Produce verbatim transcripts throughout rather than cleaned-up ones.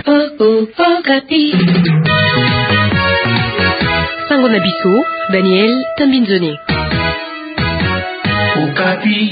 oh, oh, Okapi. Sango na biso, Daniel Tambinzone. Okapi.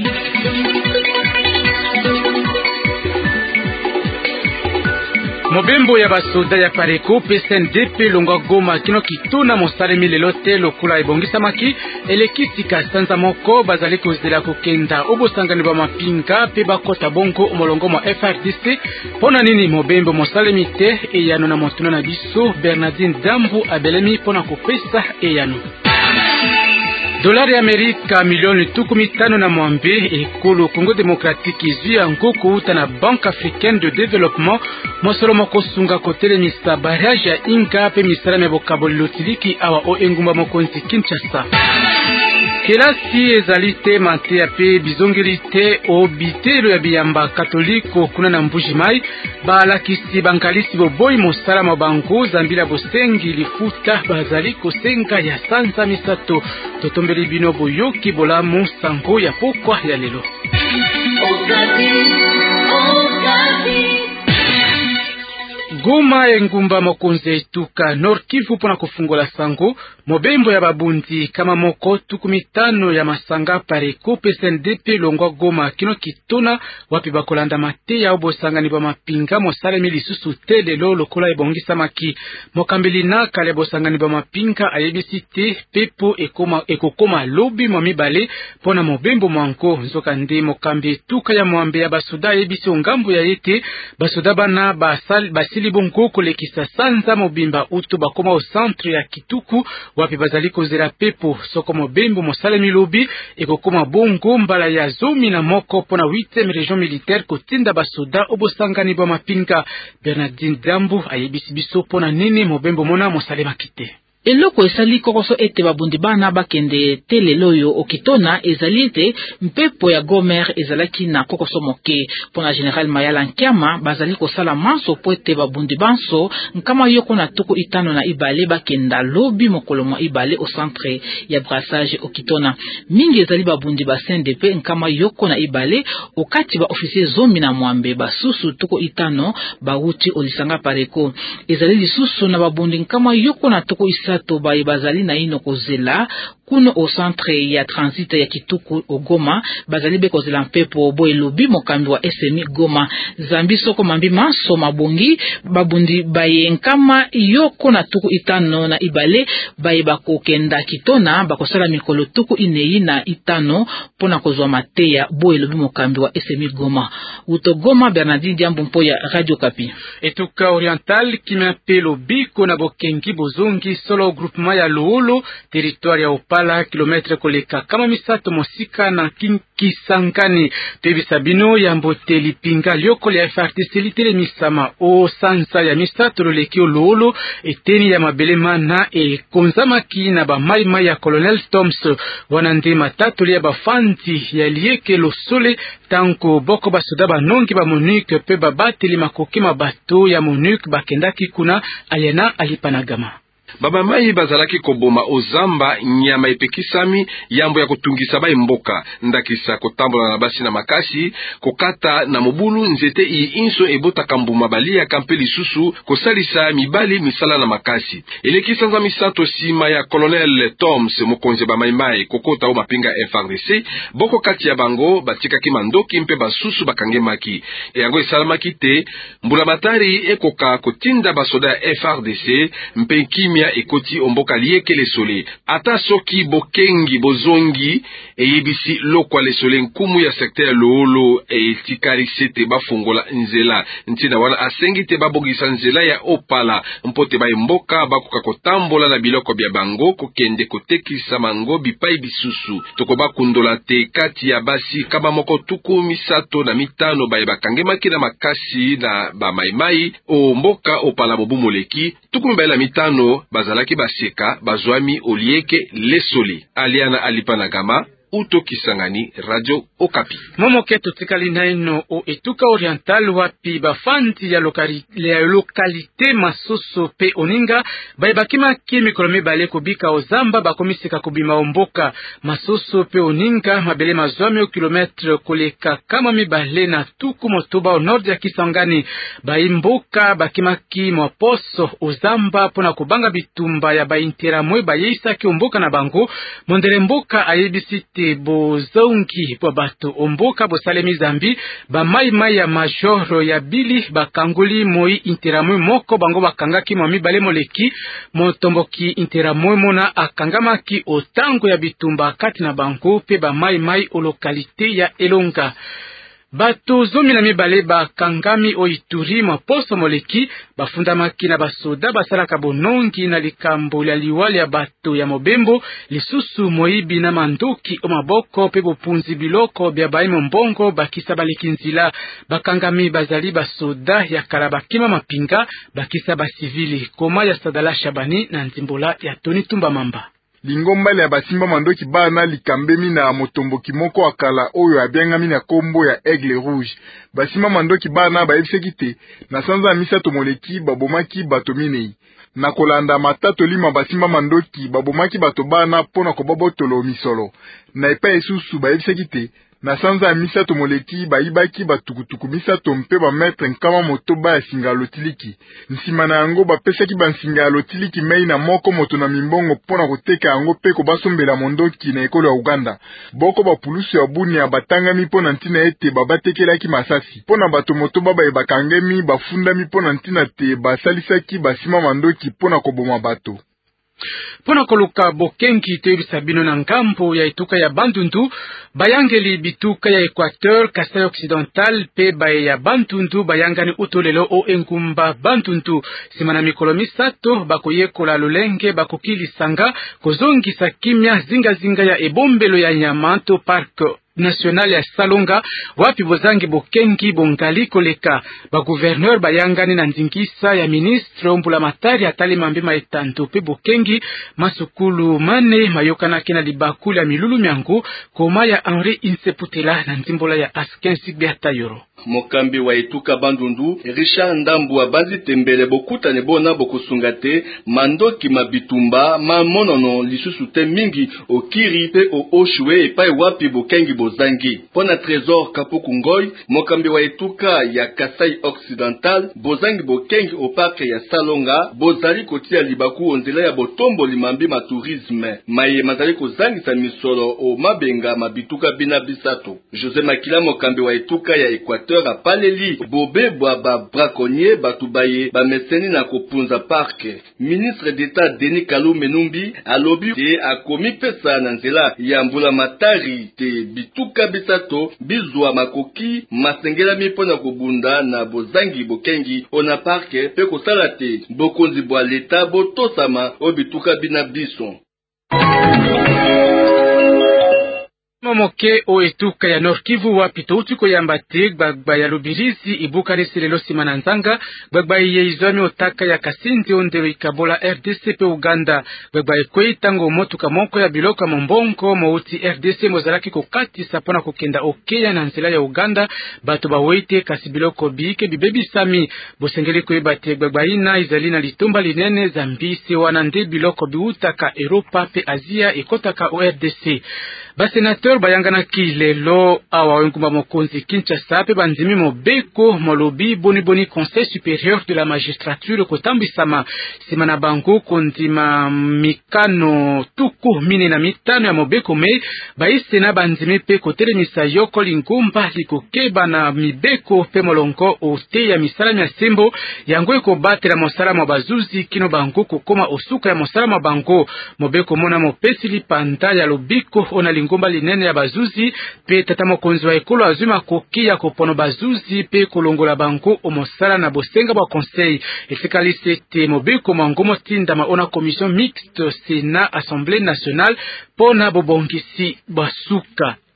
Mobembo ya basoda ya Pareko P S N D P longwa Goma kino kituna mosalemi lelo te lokula ebongisamaki elekisika sanza moko bazali kozela kokenda obosangani ba mapinga pe bakota bongo molongo mo F R D C pona nini mobembo mosalemi te eyano na motuna na biso Bernardine Dambu abelemi pona kopesa eyano. Dolari ya Amerika milioni tukumi tano na mwambe ekolo Congo Democratique izu ya ngoko uta na Banque Africaine de Développement mosolo moko sunga kotele misa barrage ya Inga pe misala me bokaboli lotiliki awa o engumba mokonzi Kinshasa. Kelasi ezalite mantea pe bizongirite o bitelo ya biyamba katoliko kuna na Mbujimai balakisi bankalisi boboyi mosala mabango zambila bosengi lifuta bazali kosenga ya sanza misato totombeli bino boyoki bolamu sango ya pokwa ya lelo. Goma engumba mokonze tuka Nord Kivu pona kufungola sango mobembo ya babundi kama moko tukumitano ya masanga Pareko P S N D P longwa Goma kino kituna wapi bakolanda mate ya obosangani ba mapinga mosalemi lisusu te lelo lokola ebongisa maki mokambeli na kale bosangani ba mapinga ayebisi te pepo ekoma ekokoma lobi mo mibale pona mobembo mwanko nzoka nde mokambi tuka ya mwambe ya basoda ayebisi ngambo ya yete basoda bana basal basili bongo kolekisa sanza mobimba utu bakoma au centre ya Kituku wapi bazali kozela pepo soko mobembo mosalemi lobi ekokoma bongo mbala ya zomi na moko pona huitième région militaire kotinda basoda obosangani ba mapinga. Bernardine Dambu ayebisi biso pona nini mobembo mona mosalema kite. Eloko esali kokoso ete babundi bana bakende telelo yo okitona ezali te mpepo ya Gomer ezalaki na kokoso moke pona General Mayala Nkiama bazali kosala manso po ete babundi banso nkama yoko na tuku itano na ibale bakenda lobi mokolo mwa ibale au centre ya brassage okitona mingi ezali babundi ba S N D P nkama yoko na ibale okati ba officier zomi na mwambe basusu tuku itano bauti olisanga Pareko ezali lisusu na babundi nkama yoko na tuku isa to baye bazali na ino kozela kuno au centre ya transit ya Kituku o Goma bazali be kozela mpepo bo elobi mokambi wa S M I Goma zambi soko mambi maso mabongi babundi baye nkama yoko na tuku itano na ibale baye bakokenda kitona bakosala mikolo tuku inei na itano pona kozwa mateya bo elobi mokambi wa S M I Goma uto Goma. Bernardine Diambu mpo ya Radio Kapi. Etuka Oriental kimapelo biko na bokengi bozongi solo groupement ya Luolo territoire ya Opala kilometre koleka kama misato mosika na Kisangani tebi sabino ya mboteli pinga lioko ya F R D C litele misama o sansa ya misato loleki o Luolo eteni ya mabelema na e konzamaki na ba mai mai ya Colonel Toms wanande matatu ya bafanti ya lieke lo sole tanko boko basoda banongi ba Monique pe babateli makoki mabato ya Monique bakendaki kuna aliena alipanagama. Baba mai bazalaki koboma ozamba nyama epekisami yambo ya kotungisa ba mboka ndakisa kotambola na basi na makasi kokata na mobulu nzete i inso ebota kambuma balia kampeli susu kosalisa mibali misala na makasi elekisa nza misato sima ya Colonel Toms mokonze ba mai mai kokota o mapinga F R D C boko kati ya bango batika ki mandoki mpe basusu bakangemaki e yango esalamaki te mbula matari ekoka kotinda basoda F R D C mpe kimia ekoti omboka lieke lesole ata soki bokengi bozongi eyebisi lokwa lesole nkumu ya secteur Luolo etikari sete bafungola nzela ntina wana asengi te babogisa nzela ya Opala mpote ba mboka bakoka kotambola na biloko bya bango kokende kotekisa mango bipai bisusu toko bakundola te kati ya basi kama moko tuku misato na mitano baye bakangemaki na makasi na ba maimai o mboka Opala bobumoleki tuku mbaela mitano bazalaki baseka bazwami olieke lesole aliana alipanagama Uto Kisangani, Radio Okapi. Momoke tutikali naino o etuka oriental wapi bafandi ya lokalite ya lokalite Masusu pe Oninga baibakima ki mikolo mibale kubika ozamba bakomisika kubima omboka Masusu pe Oninga mabele mazwami o kilometre koleka kama mibale na tuku motoba au nord ya Kisangani baimboka bakima ki mwaposo ozamba pona kubanga bitumba ya baintera mwe bayisa ki omboka na bango mondele mboka ayebisite bozongi po bato omboka bosalemi zambi ba mai mai ya majoro ya bili bakanguli moi interamwe moko bango bakangaki mwa mibale moleki motomboki interamwe mona akangamaki otango ya bitumba kati na bango pe ba mai mai o lokalite ya Elonga. Bato zomi na mibale bakangami o Ituri mwa poso moleki bafundamaki na basoda basalaka bonongi na likambo ya liwali ya bato ya mobembo lisusu moibi na mandoki o maboko pe bopunzi biloko bya baimo mbongo bakisa baleki nzila bakangami bazali basoda ya kala bakima mapinga bakisa basivili koma ya Sadala Shabani na nzimbola ya Tony Tumba Mamba. Lingombale ya basimba mandoki bana likambemi na motomboki moko akala oyo abiangami na kombo ya Aigle Rouge. Basimba mandoki bana baebiseki te na sanza misato moleki babomaki bato minei. Na kolanda matato lima basimba mandoki babomaki bato bana pona kobabotolo misolo. Na epa esusu baebiseki te na sanza misato moleki baibaki batukutuku misato mpe ba metre nkama motoba ya singa lotiliki. Nsima na yango bapesaki bansinga ya lotiliki mei na moko moto na mimbongo pona koteka yango pe kobasombela mondoki na ekolo ya Uganda. Boko bapulusu ya buni ya batangami pona ntina ete babatekelaki masasi. Pona bato motoba bae bakangemi bafundami pona ntina te basalisaki basima mandoki pona koboma bato. Pona koluka bokengi te bisabino na ngambo ya etuka ya Bandundu bayangeli bituka ya Equateur Kasai Occidental pe baye ya Bandundu bayangani utolelo o engumba Bandundu simana mikolo misato bakoyekola lolenge bakokilisanga kozongisa kimya zinga zinga ya ebombelo ya Nyamanto Park national ya Salonga wapi bozangi bokengi bongali koleka ba gouverneur bayangani na nzingisa ya ministre ombula matari atali mambe maetanto pe bokengi masukulu mane mayokana kina libakula milulu myangu koma ya Henri Inseputela na nzimbola ya Asken Sigbe Atayoro. Mokambi wa etuka Bandundu Richard Ndambu abanzi tembele bokuta ne bona bokusungate mandoki mabitumba mamonono lisusu te mingi okiri pe o oshwe epai wapi bokengi bozangi pona trésor Kapuku Ngoy mokambi wa etuka ya Kasai Occidental bozangi bokengi o parc ya Salonga bozali kotia libaku onzela ya botombo limambi ma tourisme maye mazali kozangi sa misolo o mabenga mabituka bina bisato. José Makila mokambi wa etuka ya Equateur a paleli bobe bwa ba braconnier batubaye ba meseni na kopunza parke. Ministre d'État Denis Kalou Menumbi alobi te akomi pesa na nzela ya mbula matari te bituka bisato bizwa makoki masengela mipona kobunda na bozangi bokengi ona parke pe kosala te bokonzi bwa leta botosama o bituka bina biso. Momoke o etuka ya Nord Kivu wapi touti ko yambate gbagba ya Lubirizi ibuka reselelo simana nzanga gbagba ye izwami otaka ya Kasindi ondero ikabola R D C pe Uganda gbagba ekwe tango motuka moko ya biloka mombongo mouti R D C mozalaki kokati sapona kokenda okeya na nzela ya Uganda bato baweite kasi biloko bike bibebi sami bosengeli ko ebate gbagba ina izali na litomba linene zambisi wana nde biloko biutaka Europa pe Asia ekotaka o R D C. Basenateur bayangana ki lelo awa wengumba mokonzi Kinshasa pe banzimi mobeko molobi boni boni conseil supérieur de la magistrature kotambisama simana bango kondima mikano tuku mine na mitano ya mobeko me baise na banzimi pe kotelemisa yoko lingumba likokeba na mibeko pe molongo ote ya misala ya sembo yango ekobatela mosala mwa bazuzi kino bango kokoma osuka ya mosala mwa bango mobeko mona mopesi lipanda ya lobiko ona lingumba linene ya bazuzi pe tata mokonzi wa ekolo azuma koki ya kopono bazuzi pe kolongola bango omosala na bosenga ba conseil etikali sete mobeko mangomo tinda maona commission mixte Sénat Assemblée nationale pona bobongisi basuka.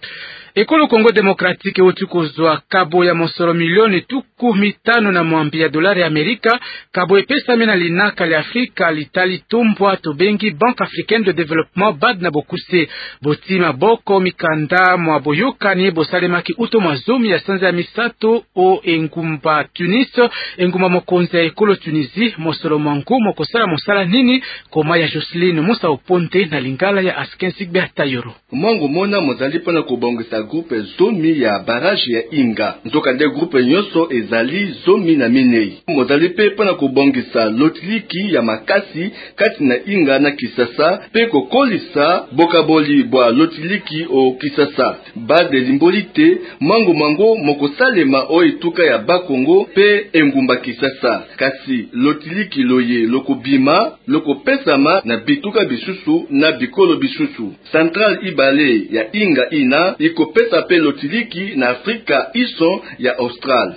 Ekolo Kongo Demokratike utukuzwa kabo ya mosoro milioni tuku mitano na mwambi ya dolari ya Amerika. Kabo epesami na linaka li Afrika litali tumbwa tobengi Banque Africaine de Développement B A D na bokuse botima boko mikanda mwa boyoka ni bosalemaki uto mazumi ya sanza ya misato o engumba Tunis engumba mokonzi ya ekolo Tunisie mosoro mwangu mokosala mosala nini koma ya Jocelyn Musa Oponte na lingala ya Asken Sigbert Tayoro. Mwangu mona mozali pona kubongisa groupe zomi ya barrage ya Inga. Nzokande groupe nyoso ezali zomi na minei. Mozali pe pona kubongisa lotiliki ya makasi kati na Inga na Kisasa pe kokolisa bokaboli bwa lotiliki o Kisasa. Bade limbolite mwangu mwangu mokosalema o etuka ya Bakongo pe engumba Kisasa. Kasi lotiliki loye loko bima loko pesama na bituka bisusu na bikolo bisusu. Central Ibale ya Inga ina ikopesa pe lotiliki na Afrika iso ya Austral.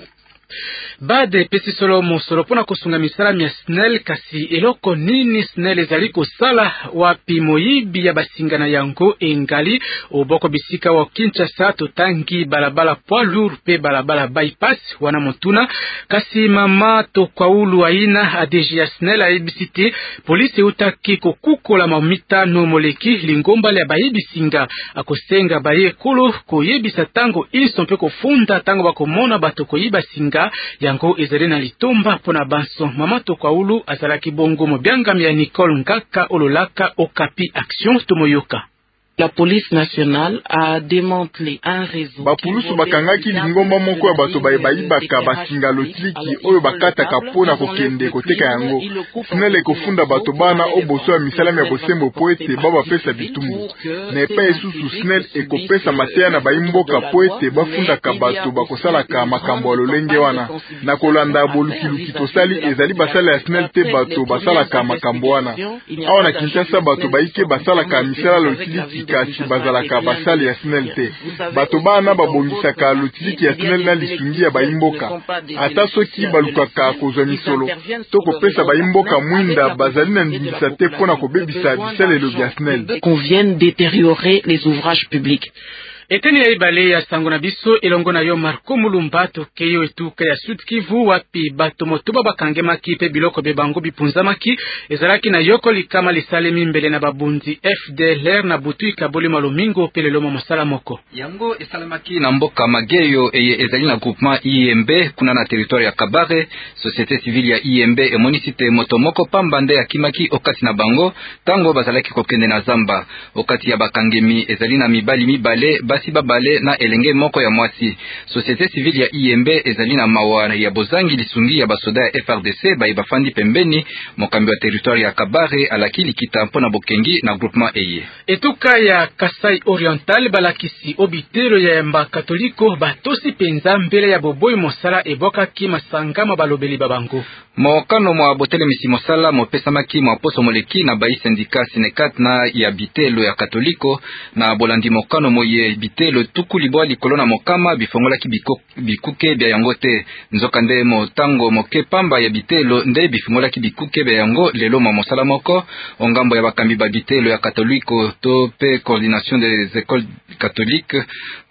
Bade pesi solo mosolo pona kusunga misala mia snel kasi eloko nini snel ezali kosala wapi moyibi ya basingana yango engali oboko bisika wa Kinshasa totangi balabala poids lourd pe balabala bypass wana motuna kasi mama to kwa ulu aina adeji ya snel aibisite polisi utaki kokukola mamita no moleki lingomba le bayibisinga akosenga baye kolo koyebisa tango inso mpe kofunda tango bakomona bato koyiba singa yango ezali na litomba pona banso mama to kwa ulu azalaki bongo mobiangami ya Nicole Ngaka ololaka Okapi Action tomoyoka. La police nationale a démantelé un réseau. Bapulusu bakangaki lingomba moko ya bato bayibaka basinga lotiliki oyo bakataka pona kokende koteka yango. Snele kofunda bato bana oboso ya misalami ya bosembo poete baba pesa bitumbu. Na epa esusu Snel ekopesa mateya na bayimboka poete bafundaka bato bakosalaka makambo ya lolenge wana. Na kolanda bolukiluki tosali ezali basala ya Snel te bato basalaka makambo wana. Awa na Kinshasa bato baike basalaka misala lotiliki kasi bazalaka basali ya Snel te. Bato bana babongisaka lotiliki ya Snel na lisungi ya bayimboka. Ata soki balukaka kozwa misolo to kopesa bayimboka mwinda bazali na ndingisa te pona kobebisa bisalelo bya Snel. Qu'on vienne détériorer les ouvrages publics. Eteni ya ibale ya sango na biso elongo na yo Marco Mulumba tokeyo etuka ya Sud Kivu wapi bato motuba bakangemaki pe biloko bebango bipunzamaki ezalaki na yoko likama lisalemi mbele na babunzi F D L R na butu ikaboli malomingo pe lelo mosala moko yango esalamaki na mboka Mageyo eye ezali na groupement I M B kuna na territoire ya Kabare. Société civile ya I M B emonisite motomoko pambande ya kimaki okati na bango tango bazalaki kokende na zamba okati ya bakangemi ezali na mibali mibale basi babale na elenge moko ya mwasi. Société civile ya I M B ezali na mawa ya bozangi lisungi ya basoda ya F R D C bayi bafandi pembeni mokambi wa territoire ya Kabare alaki likita mpona bokengi na groupement eye. Etuka ya Kasai Oriental balakisi obitero ya yamba katoliko batosi penza mbele ya boboy mosala eboka ki masangama balobeli babango. Mokano mwa botele misi mosala mopesamaki mwa poso moleki na bayi sindika Sinekat na ya bitelo ya katoliko na bolandi mokano moye bitelo tuku libwa likolo na mokama bifongolaki bikuke bya yango te. Nzokande motango moke pamba ya bitelo nde bifongolaki bikuke bya yango lelo mwa mosala moko ongambo ya bakambi ba bitelo ya katoliko to pe coordination des écoles catholiques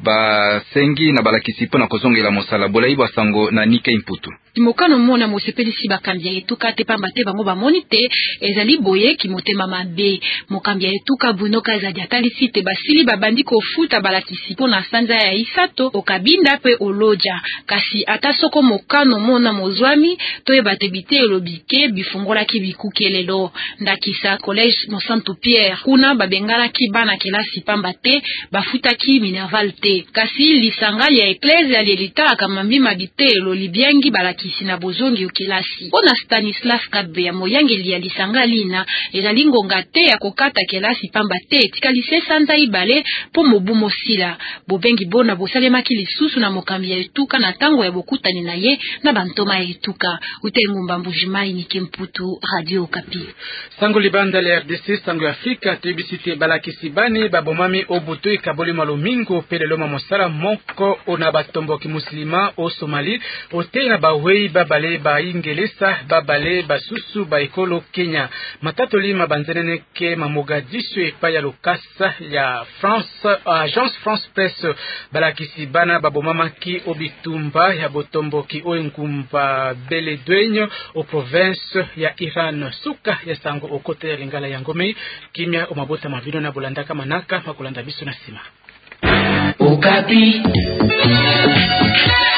ba sengi na balakisi pona kozongela mosala bolai bwa sango na Nike Imputu. Timokano mona mosepelisi bakambi ya etuka te pamba te bango bamoni te ezali boye ki motema mabe mokambi ya etuka bunoka ezali atalisi te basili babandi kofuta balakisi pona sanza ya Isato okabinda pe oloja kasi ata soko mokano mona mozwami toyeba te bitelo bike bifungolaki bikuke lelo ndakisa collège Monsanto Pierre kuna babengalaki bana kelasi pamba te bafutaki Minerval te kasi lisanga ya eklezia ya lelita akamambi mabitelo libyangi balaki kisina bozongi ukilasi. Ona Stanislas Kabbe ya moyangeli ya lisanga lina ezali ngonga te ya kokata kelasi pamba te tikalise santa ibale po mobumo sila. Bobengi bona bosalemaki lisusu na mokambi ya etuka na tango ya bokutani na ye na bantoma ya etuka. Utengumba mbujimai Nike Mputu, Radio Okapi. Sango libanda le R D C sango Afrika tebisite balakisi bani babomami obuto ikaboli malomingo pele loma mosala moko ona batomboki muslima o Somali o te na bawe Wei babale ba Ingelesa babale basusu ba ekolo Kenya matatu lima banzenene ke mamogadishu epa ya lokasa ya France Agence France Presse balakisi bana babomamaki obitumba ya botomboki oengumba Beledwenyo o province ya Iran suka ya sango okote ya lingala ya ngome kimya omabota mavino na bolandaka manaka makulanda biso na sima. Okapi.